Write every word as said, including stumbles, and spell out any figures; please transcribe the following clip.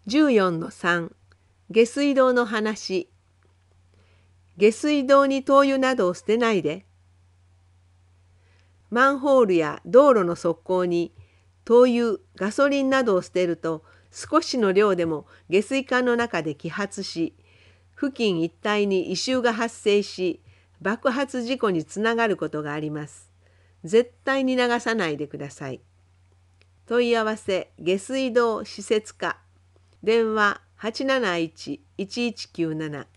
じゅうよんのさん、下水道の話。下水道に灯油などを捨てないで。マンホールや道路の側溝に灯油、ガソリンなどを捨てると、少しの量でも下水管の中で揮発し、付近一帯に異臭が発生し、爆発事故につながることがあります。絶対に流さないでください。問い合わせ下水道施設課、電話はちなないち いちいちきゅうなな。